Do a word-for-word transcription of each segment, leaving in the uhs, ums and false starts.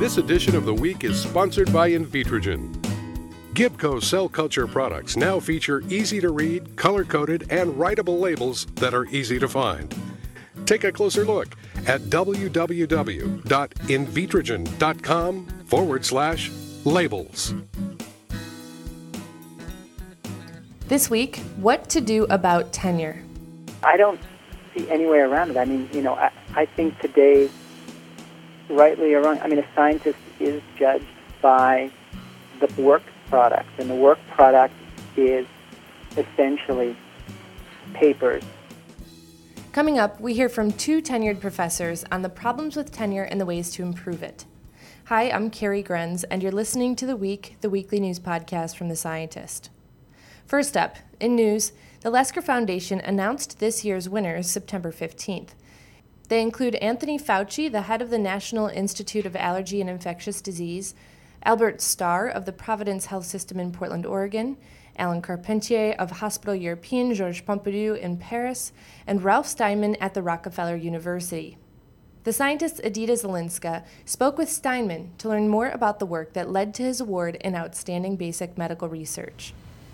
This edition of The Week is sponsored by Invitrogen. Gibco cell culture products now feature easy-to-read, color-coded, and writable labels that are easy to find. Take a closer look at www.invitrogen.com forward slash labels. This week, what to do about tenure. I don't see any way around it. I mean, you know, I, I think today, rightly or wrong, I mean, a scientist is judged by the work product, and the work product is essentially papers. Coming up, we hear from two tenured professors on the problems with tenure and the ways to improve it. Hi, I'm Carrie Grenz, and you're listening to The Week, the weekly news podcast from The Scientist. First up, in news, the Lasker Foundation announced this year's winners September fifteenth. They include Anthony Fauci, the head of the National Institute of Allergy and Infectious Disease, Albert Starr of the Providence Health System in Portland, Oregon, Alan Carpentier of Hospital European Georges Pompidou in Paris, and Ralph Steinman at the Rockefeller University. The scientist Adita Zelinska spoke with Steinman to learn more about the work that led to his award in outstanding basic medical research.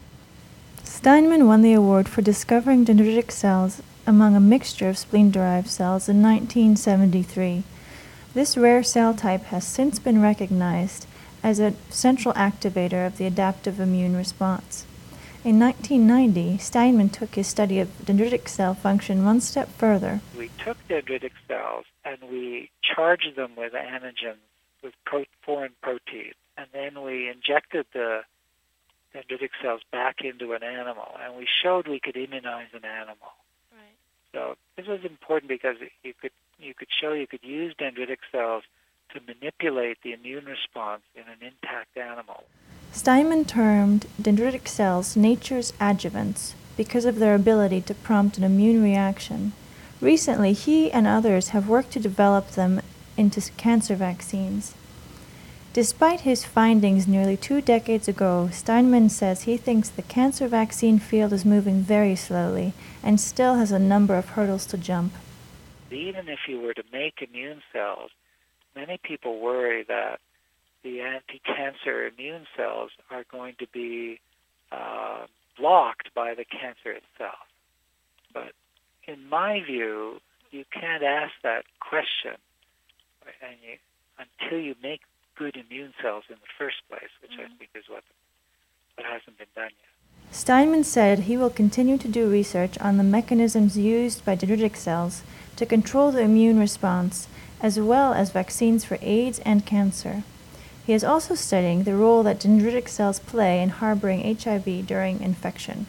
Steinman won the award for discovering dendritic cells among a mixture of spleen-derived cells in nineteen seventy-three. This rare cell type has since been recognized as a central activator of the adaptive immune response. In nineteen ninety, Steinman took his study of dendritic cell function one step further. We took dendritic cells and we charged them with antigens, with pro- foreign proteins, and then we injected the dendritic cells back into an animal, and we showed we could immunize an animal. Right. So this was important because you could you could show you could use dendritic cells to manipulate the immune response in an intact animal. Steinman termed dendritic cells nature's adjuvants because of their ability to prompt an immune reaction. Recently, he and others have worked to develop them into cancer vaccines. Despite his findings nearly two decades ago, Steinman says he thinks the cancer vaccine field is moving very slowly and still has a number of hurdles to jump. Even if you were to make immune cells, many people worry that the anti-cancer immune cells are going to be uh, blocked by the cancer itself. But in my view, you can't ask that question and you, until you make good immune cells in the first place, which mm-hmm. I think is what, what hasn't been done yet. Steinman said he will continue to do research on the mechanisms used by dendritic cells to control the immune response, as well as vaccines for AIDS and cancer. He is also studying the role that dendritic cells play in harboring H I V during infection.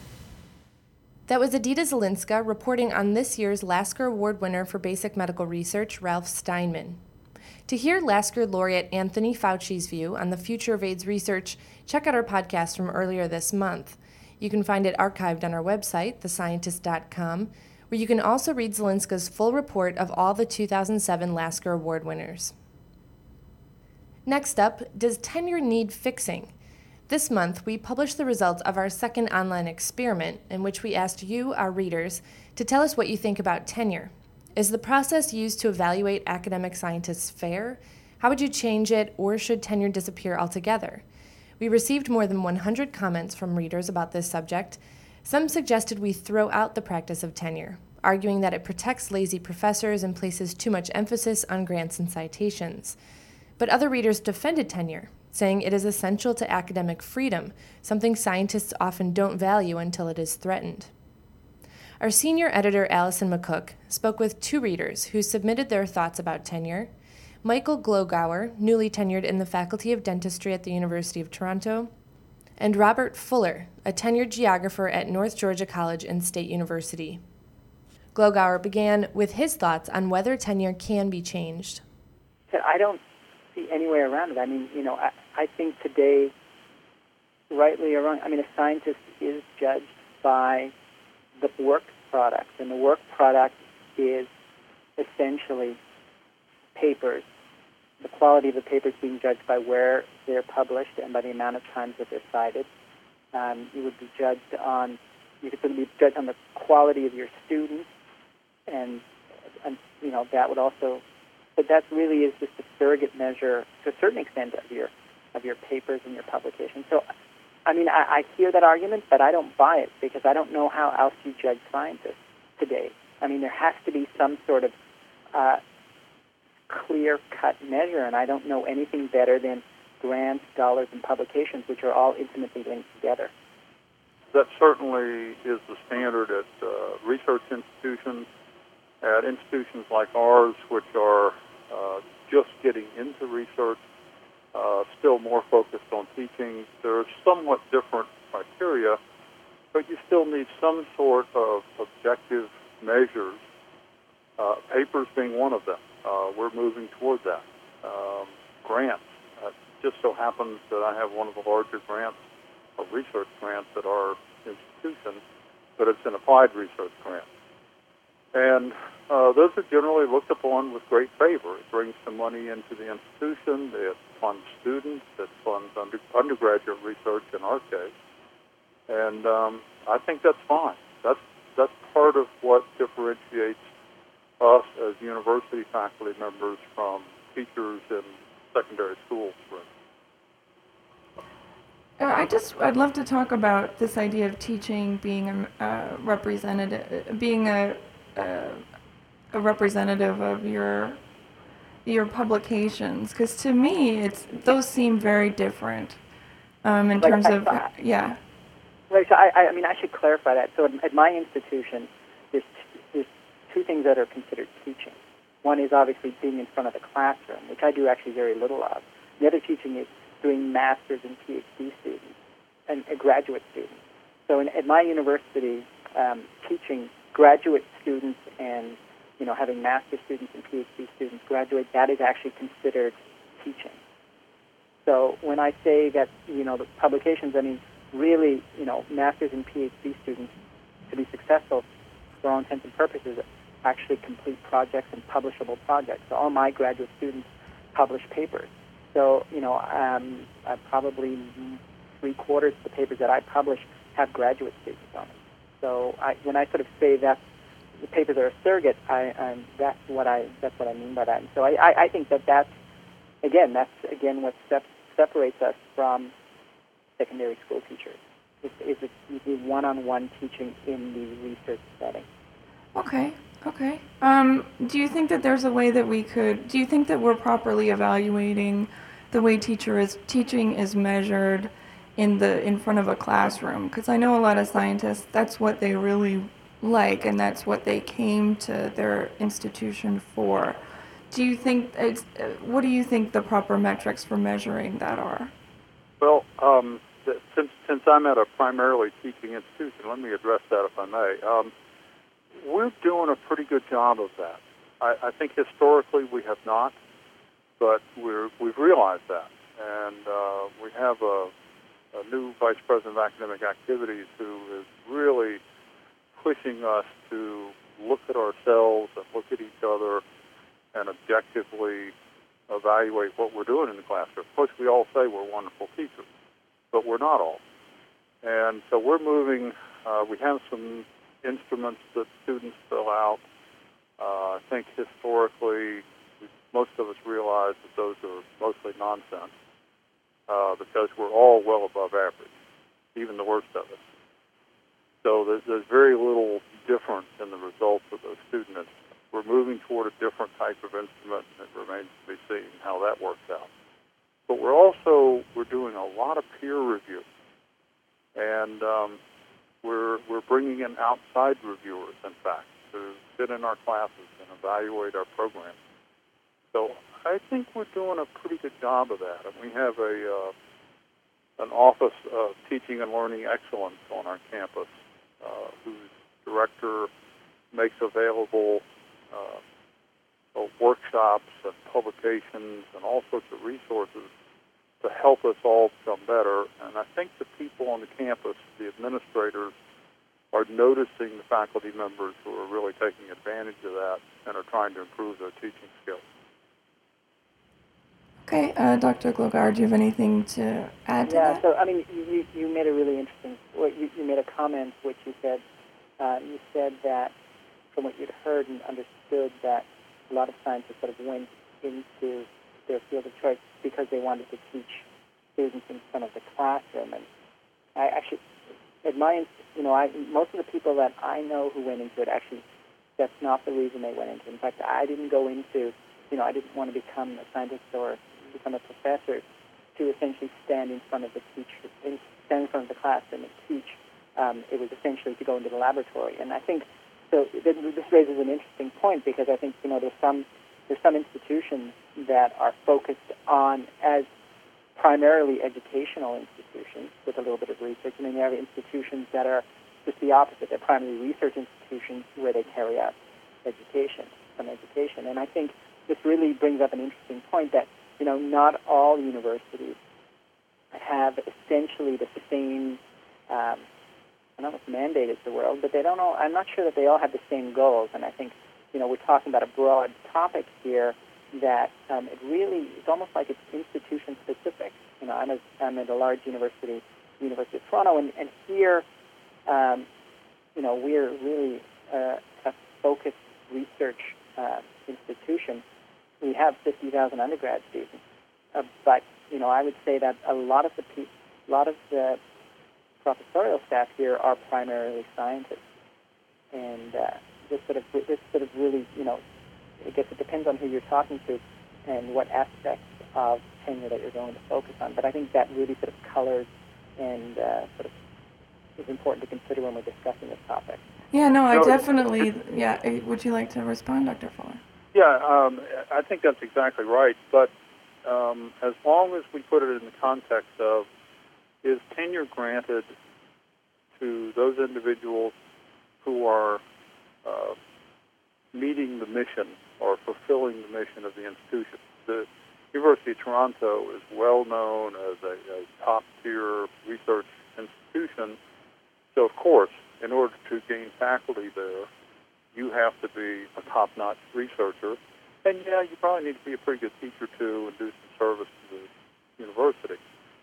That was Adita Zelinska reporting on this year's Lasker Award winner for basic medical research, Ralph Steinman. To hear Lasker laureate Anthony Fauci's view on the future of AIDS research, check out our podcast from earlier this month. You can find it archived on our website, the scientist dot com, where you can also read Zelinska's full report of all the two thousand seven Lasker Award winners. Next up, does tenure need fixing? This month, we published the results of our second online experiment in which we asked you, our readers, to tell us what you think about tenure. Is the process used to evaluate academic scientists fair? How would you change it, or should tenure disappear altogether? We received more than one hundred comments from readers about this subject. Some suggested we throw out the practice of tenure, arguing that it protects lazy professors and places too much emphasis on grants and citations. But other readers defended tenure, saying it is essential to academic freedom, something scientists often don't value until it is threatened. Our senior editor, Allison McCook, spoke with two readers who submitted their thoughts about tenure: Michael Glogauer, newly tenured in the Faculty of Dentistry at the University of Toronto, and Robert Fuller, a tenured geographer at North Georgia College and State University. Glogauer began with his thoughts on whether tenure can be changed. I don't see any way around it. I mean, you know, I, I think today, rightly or wrong, I mean, a scientist is judged by the work product, and the work product is essentially papers. The quality of the papers being judged by where they're published and by the amount of times that they're cited. Um, you would be judged on, you could be judged on the quality of your students, and, and you know, that would also but that really is just a surrogate measure to a certain extent of your of your papers and your publications. So, I mean, I, I hear that argument, but I don't buy it because I don't know how else you judge scientists today. I mean, there has to be some sort of uh, clear-cut measure, and I don't know anything better than grants, dollars, and publications, which are all intimately linked together. That certainly is the standard at uh, research institutions, at institutions like ours, which are uh, just getting into research, uh, still more focused on teaching. There are somewhat different criteria, but you still need some sort of objective measures, uh, papers being one of them. Uh, we're moving toward that. Um, grants. Uh, just so happens that I have one of the larger grants, a research grant at our institution, but it's an applied research grant. And uh, those are generally looked upon with great favor. It brings some money into the institution. It funds students. It funds under, undergraduate research in our case. And um, I think that's fine. That's, that's part of what differentiates us as university faculty members from teachers in secondary schools, for instance. Uh, I just, I'd love to talk about this idea of teaching being a uh, representative, being a, a, a representative of your your publications, because to me, it's those seem very different um, in like, terms I, of, I, yeah. Right, so I, I mean, I should clarify that. So at, at my institution, there's, t- there's two things that are considered teaching. One is obviously being in front of the classroom, which I do actually very little of. The other teaching is doing master's and PhD students and uh, graduate students. So in, at my university, um, teaching graduate students and, you know, having master's students and PhD students graduate, that is actually considered teaching. So when I say that, you know, the publications, I mean, really, you know, master's and PhD students, to be successful, for all intents and purposes, actually complete projects and publishable projects. So all my graduate students publish papers. So, you know, um, uh, probably three quarters of the papers that I publish have graduate students on it. So I, when I sort of say that the papers are a surrogate, I, um, that's what I that's what I mean by that. And so I, I, I think that that's, again, that's, again, what sep- separates us from secondary school teachers. Is it the one-on-one teaching in the research setting. Okay, okay. Um, do you think that there's a way that we could, do you think that we're properly evaluating the way teacher is, teaching is measured in the in front of a classroom? Because I know a lot of scientists, that's what they really like, and that's what they came to their institution for. Do you think, it's, uh, what do you think the proper metrics for measuring that are? Well, um, th- since since I'm at a primarily teaching institution, let me address that if I may. Um, we're doing a pretty good job of that. I, I think historically we have not, but we're, we've realized that. And uh, we have a, a new Vice President of Academic Activities who is really pushing us to look at ourselves and look at each other and objectively evaluate what we're doing in the classroom. Of course, we all say we're wonderful teachers, but we're not all. And so we're moving, uh, we have some instruments that students fill out. Uh, I think historically, most of us realize that those are mostly nonsense uh, because we're all well above average, even the worst of us. So there's, there's very little difference in the results of those student instruments. We're moving toward a different type of instrument, and it remains to be seen how that works out. But we're also, we're doing a lot of peer review. And um, we're, we're bringing in outside reviewers, in fact, to sit in our classes and evaluate our programs. So I think we're doing a pretty good job of that. And we have a uh, an Office of Teaching and Learning Excellence on our campus, uh, whose director makes available uh, uh, workshops and publications and all sorts of resources to help us all become better. And I think the people on the campus, the administrators, are noticing the faculty members who are really taking advantage of that and are trying to improve their teaching skills. Okay, uh, Doctor Glogar, do you have anything to add to yeah, that? so, I mean, you, you made a really interesting, well, you, you made a comment which you said, uh, you said that from what you'd heard and understood that a lot of scientists sort of went into their field of choice because they wanted to teach students in front of the classroom. And I actually, at my, you know, I, most of the people that I know who went into it, actually, that's not the reason they went into it. In fact, I didn't go into, you know, I didn't want to become a scientist or become a professor to essentially stand in front of the teacher, stand in front of the classroom and teach. Um, it was essentially to go into the laboratory. And I think, so this raises an interesting point because I think, you know, there's some, there's some institutions that are focused on as primarily educational institutions with a little bit of research, and then you have institutions that are just the opposite. They're primarily research institutions where they carry out education, some education. And I think this really brings up an interesting point that, you know, not all universities have essentially the same, um, I don't know if mandate is the word, but they don't all, I'm not sure that they all have the same goals. And I think, you know, we're talking about a broad topic here that um, it really, it's almost like it's institution specific. You know, I'm, a, I'm at a large university, University of Toronto, and, and here, um, you know, we're really uh, a focused research uh, institution. We have fifty thousand undergrad students, uh, but, you know, I would say that a lot of the pe- a lot of the professorial staff here are primarily scientists, and uh, this sort of this sort of really, you know, I guess it depends on who you're talking to and what aspects of tenure that you're going to focus on. But I think that really sort of colors and uh, sort of is important to consider when we're discussing this topic. Yeah, no, I No, definitely, yeah, eh, would you like to respond, Doctor Fuller? Yeah, um, I think that's exactly right. But um, as long as we put it in the context of, is tenure granted to those individuals who are uh, meeting the mission or fulfilling the mission of the institution? The University of Toronto is well known as a, a top-tier research institution. So, of course, in order to gain faculty there, you have to be a top-notch researcher. And, yeah, you probably need to be a pretty good teacher, too, and do some service to the university.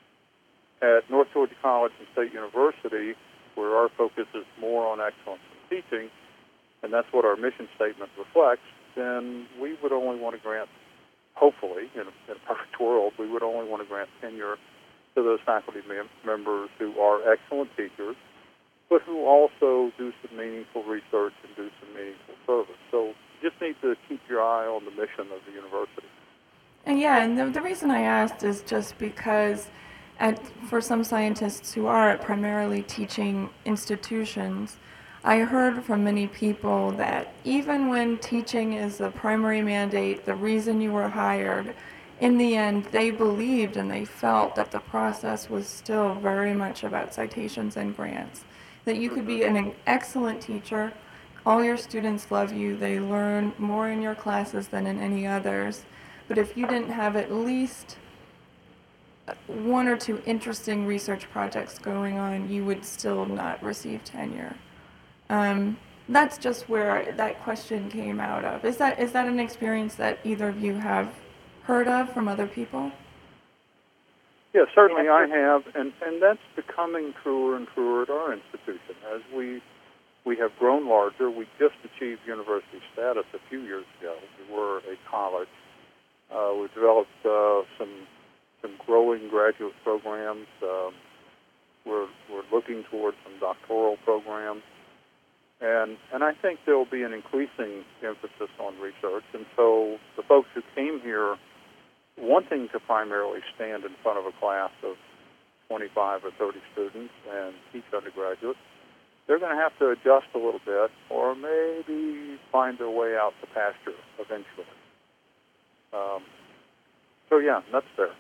At North Georgia College and State University, where our focus is more on excellence in teaching, and that's what our mission statement reflects, then we would only want to grant, hopefully, in a, in a perfect world, we would only want to grant tenure to those faculty mem- members who are excellent teachers, but who also do some meaningful research and do some meaningful service. So you just need to keep your eye on the mission of the university. And yeah, and the, the reason I asked is just because at, for some scientists who are at primarily teaching institutions, I heard from many people that even when teaching is the primary mandate, the reason you were hired, in the end, they believed and they felt that the process was still very much about citations and grants. That you could be an excellent teacher, all your students love you, they learn more in your classes than in any others, but if you didn't have at least one or two interesting research projects going on, you would still not receive tenure. Um, that's just where that question came out of. Is that is that an experience that either of you have heard of from other people? Yeah, certainly I have, and, and that's becoming truer and truer at our institution. As we we have grown larger, we just achieved university status a few years ago. We were a college. Uh, we developed uh, some some growing graduate programs. Um, we're we're looking towards some doctoral programs. And and I think there will be an increasing emphasis on research. And so the folks who came here wanting to primarily stand in front of a class of twenty-five or thirty students and teach undergraduates, they're going to have to adjust a little bit or maybe find their way out to pasture eventually. Um, so, yeah, that's fair.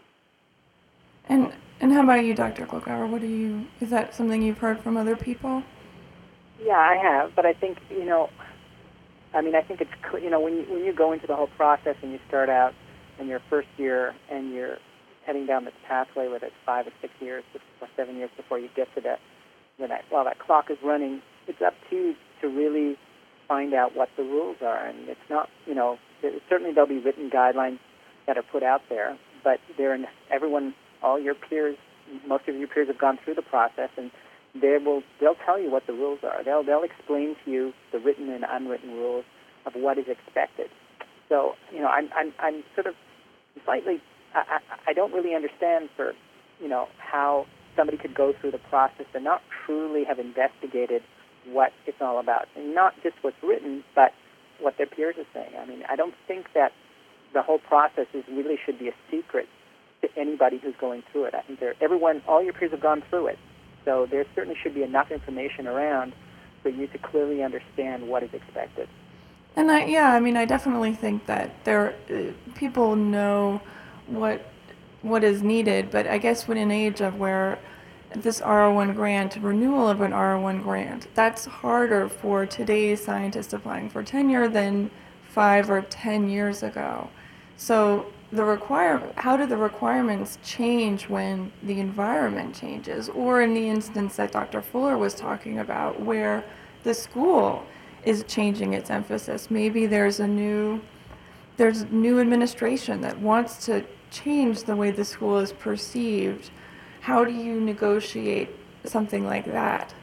And and how about you, Doctor Glogauer? What do you, is that something you've heard from other people? Yeah, I have, but I think, you know, I mean, I think it's, you know, when you, when you go into the whole process and you start out in your first year and you're heading down this pathway, whether it's five or six years or seven years before you get to that, when that, while that clock is running, it's up to you to really find out what the rules are. And it's not, you know, certainly there'll be written guidelines that are put out there, but they're in everyone, all your peers, most of your peers have gone through the process, and they will, they'll tell you what the rules are. They'll, they'll explain to you the written and unwritten rules of what is expected. So, you know, I'm, I'm, I'm sort of slightly, I, I, I don't really understand for, you know, how somebody could go through the process and not truly have investigated what it's all about. And not just what's written, but what their peers are saying. I mean, I don't think that the whole process is really should be a secret to anybody who's going through it. I think there, everyone, all your peers have gone through it. So there certainly should be enough information around for you to clearly understand what is expected. And I, yeah, I mean, I definitely think that there, uh, people know what what is needed, but I guess when in an age of where this R O one grant, renewal of an R O one grant, that's harder for today's scientists applying for tenure than five or ten years ago. So the require, how do the requirements change when the environment changes? Or in the instance that Doctor Fuller was talking about, where the school is changing its emphasis. Maybe there's a new, there's new administration that wants to change the way the school is perceived. How do you negotiate something like that?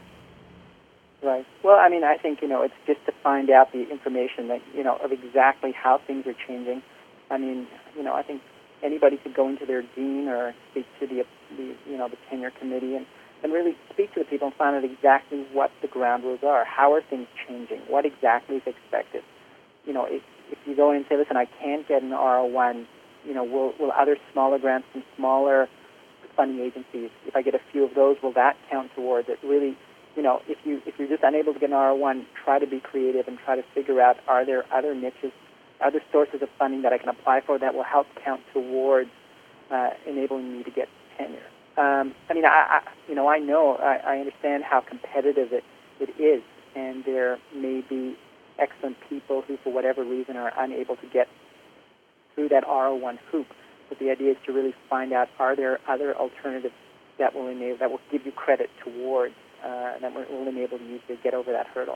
Right. Well, I mean, I think, you know, it's just to find out the information that, you know, of exactly how things are changing. I mean, you know, I think anybody could go into their dean or speak to the, the you know, the tenure committee and, and really speak to the people and find out exactly what the ground rules are. How are things changing? What exactly is expected? You know, if, if you go in and say, listen, I can't get an R O one, you know, will, will other smaller grants from smaller funding agencies, if I get a few of those, will that count towards it? Really, you know, if, you, if you're just unable to get an R O one, try to be creative and try to figure out, are there other niches, other sources of funding that I can apply for that will help count towards uh, enabling me to get tenure? Um, I mean, I, I, you know, I know, I, I understand how competitive it, it is, and there may be excellent people who, for whatever reason, are unable to get through that R O one hoop. But the idea is to really find out, are there other alternatives that will enable, that will give you credit towards, uh, that will, will enable you to get over that hurdle.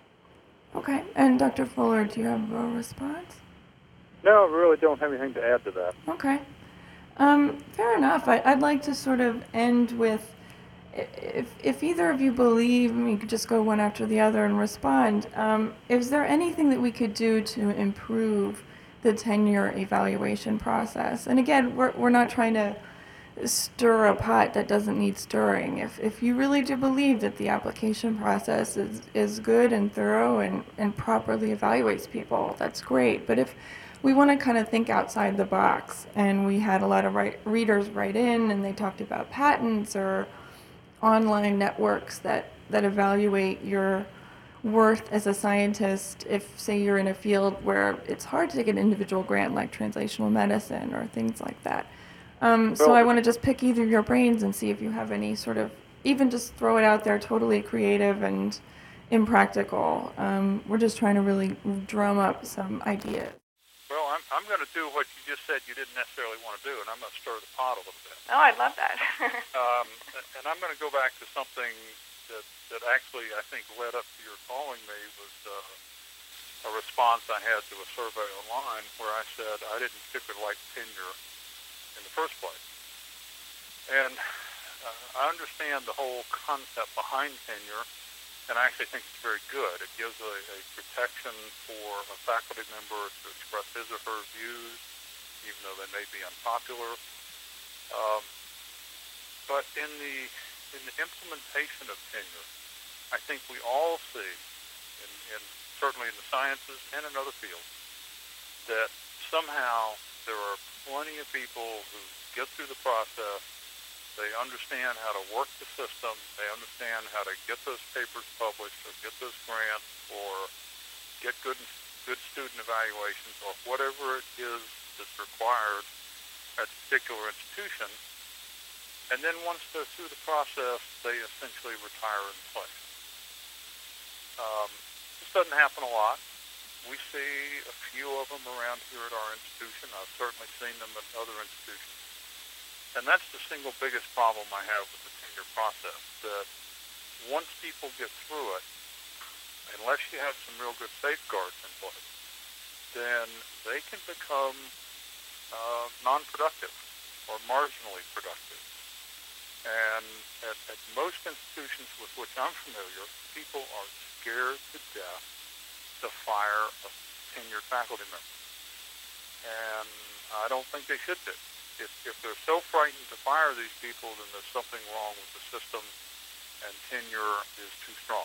Okay, and Doctor Fuller, do you have a response? No, I really don't have anything to add to that. Okay. Um, fair enough. I, I'd like to sort of end with, if, if either of you believe, we could just go one after the other and respond. Um, is there anything that we could do to improve the tenure evaluation process? And again, we're, we're not trying to stir a pot that doesn't need stirring. If, if you really do believe that the application process is, is good and thorough and, and properly evaluates people, that's great. But if we want to kind of think outside the box, and we had a lot of write, readers write in, and they talked about patents or online networks that, that evaluate your worth as a scientist if, say, you're in a field where it's hard to take an individual grant like translational medicine or things like that. Um, so I want to just pick either of your brains and see if you have any sort of, even just throw it out there, totally creative and impractical. Um, we're just trying to really drum up some ideas. Well, I'm, I'm going to do what you just said you didn't necessarily want to do, and I'm going to stir the pot a little bit. Oh, I'd love that. um, and I'm going to go back to something that, that actually I think led up to your calling me was uh, a response I had to a survey online where I said I didn't particularly like tenure in the first place. And uh, I understand the whole concept behind tenure, and I actually think it's very good. It gives a, a protection for a faculty member to express his or her views, even though they may be unpopular. Um, but in the in the implementation of tenure, I think we all see, in, in certainly in the sciences and in other fields, that somehow there are plenty of people who get through the process. They understand how to work the system. They understand how to get those papers published or get those grants or get good good student evaluations or whatever it is that's required at a particular institution. And then once they're through the process, they essentially retire in place. Um, this doesn't happen a lot. We see a few of them around here at our institution. I've certainly seen them at other institutions. And that's the single biggest problem I have with the tenure process, that once people get through it, unless you have some real good safeguards in place, then they can become uh, non-productive or marginally productive. And at, at most institutions with which I'm familiar, people are scared to death to fire a tenured faculty member. and I don't think they should be. If, if they're so frightened to fire these people, then there's something wrong with the system, and tenure is too strong.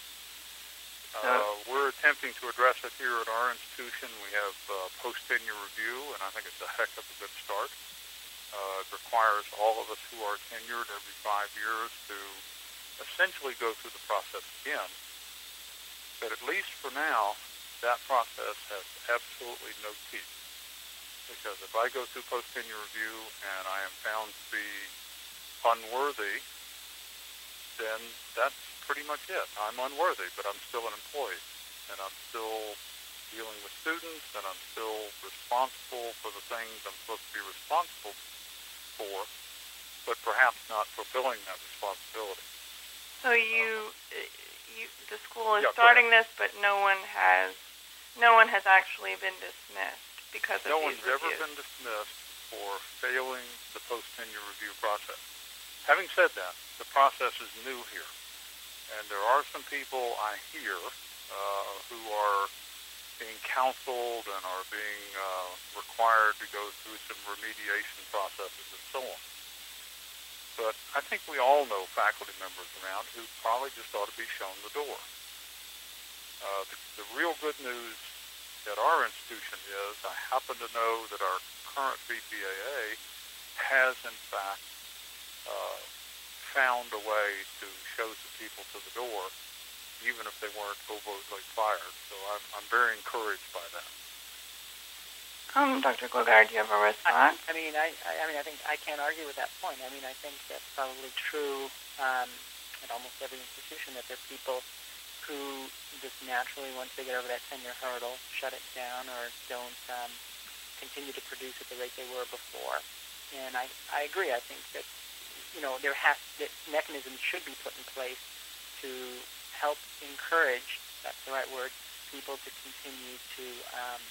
Uh, we're attempting to address it here at our institution. We have uh, post-tenure review, and I think it's a heck of a good start. Uh, it requires all of us who are tenured every five years to essentially go through the process again. But at least for now, that process has absolutely no teeth. Because if I go through post-tenure review and I am found to be unworthy, then that's pretty much it. I'm unworthy, but I'm still an employee. And I'm still dealing with students, and I'm still responsible for the things I'm supposed to be responsible for, but perhaps not fulfilling that responsibility. So you, you the school is yeah, starting this, but no one has, no one has actually been dismissed because of no these one's reviews. ever been dismissed for failing the post-tenure review process. Having said that, the process is new here. And there are some people I hear uh, who are being counseled and are being uh, required to go through some remediation processes and so on. But I think we all know faculty members around who probably just ought to be shown the door. Uh, the, the real good news at our institution is I happen to know that our current B P A A has, in fact, uh, found a way to show some people to the door, even if they weren't overtly fired. So I'm, I'm very encouraged by that. Um, Doctor Klogard, do you have a response? I, I mean, I, I mean, I think I can't argue with that point. I mean, I think that's probably true um, at almost every institution, that there are people who just naturally, once they get over that tenure hurdle, shut it down or don't um, continue to produce at the rate they were before. And I, I agree. I think that, you know, there has that mechanisms should be put in place to help encourage, that's the right word, people to continue to um,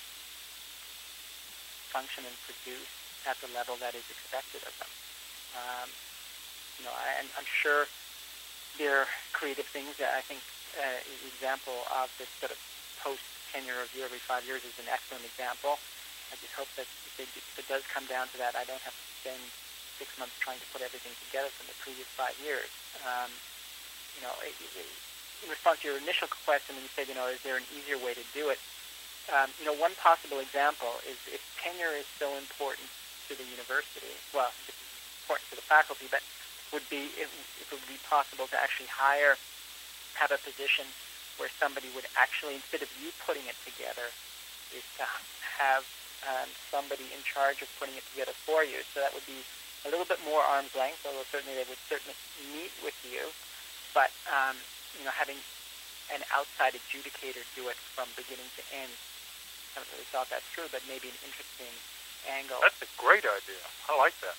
function and produce at the level that is expected of them. Um, you know, I, I'm sure there are creative things that I think uh, an example of this sort of post-tenure review every five years is an excellent example. I just hope that if, they do, if it does come down to that, I don't have to spend six months trying to put everything together from the previous five years. Um, you know, it, it, in response to your initial question, when you said, you know, is there an easier way to do it? Um, you know, one possible example is if tenure is so important to the university, well, this is important to the faculty, but would be if, if it would be possible to actually hire, have a position where somebody would actually, instead of you putting it together, is to have um, somebody in charge of putting it together for you. So that would be a little bit more arm's length, although certainly they would certainly meet with you, but um, you know, having an outside adjudicator do it from beginning to end. I haven't really thought that through, but maybe an interesting angle. That's a great idea. I like that.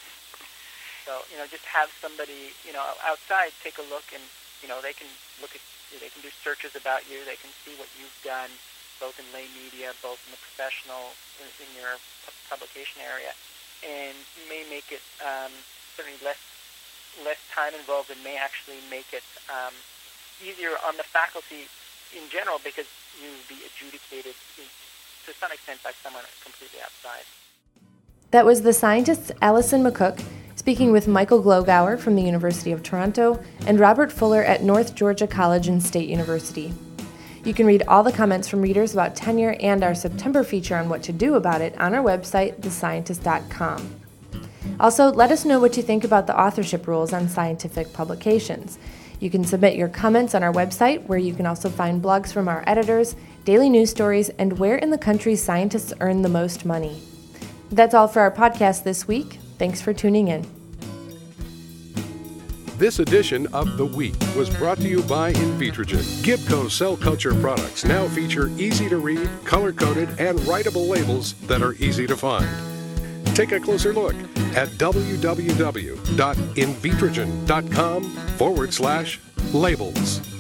So, you know, just have somebody, you know, outside take a look, and, you know, they can look at, they can do searches about you. They can see what you've done, both in lay media, both in the professional, in, in your publication area, and may make it um, certainly less less time involved, and may actually make it um, easier on the faculty in general, because you'll be adjudicated to some extent by someone completely outside. That was the scientist Alison McCook speaking with Michael Glogauer from the University of Toronto and Robert Fuller at North Georgia College and State University. You can read all the comments from readers about tenure and our September feature on what to do about it on our website, the scientist dot com. Also, let us know what you think about the authorship rules on scientific publications. You can submit your comments on our website, where you can also find blogs from our editors, daily news stories, and where in the country scientists earn the most money. That's all for our podcast this week. Thanks for tuning in. This edition of The Week was brought to you by Invitrogen. Gibco cell culture products now feature easy-to-read, color-coded, and writable labels that are easy to find. Take a closer look at www.invitrogen.com forward slash labels.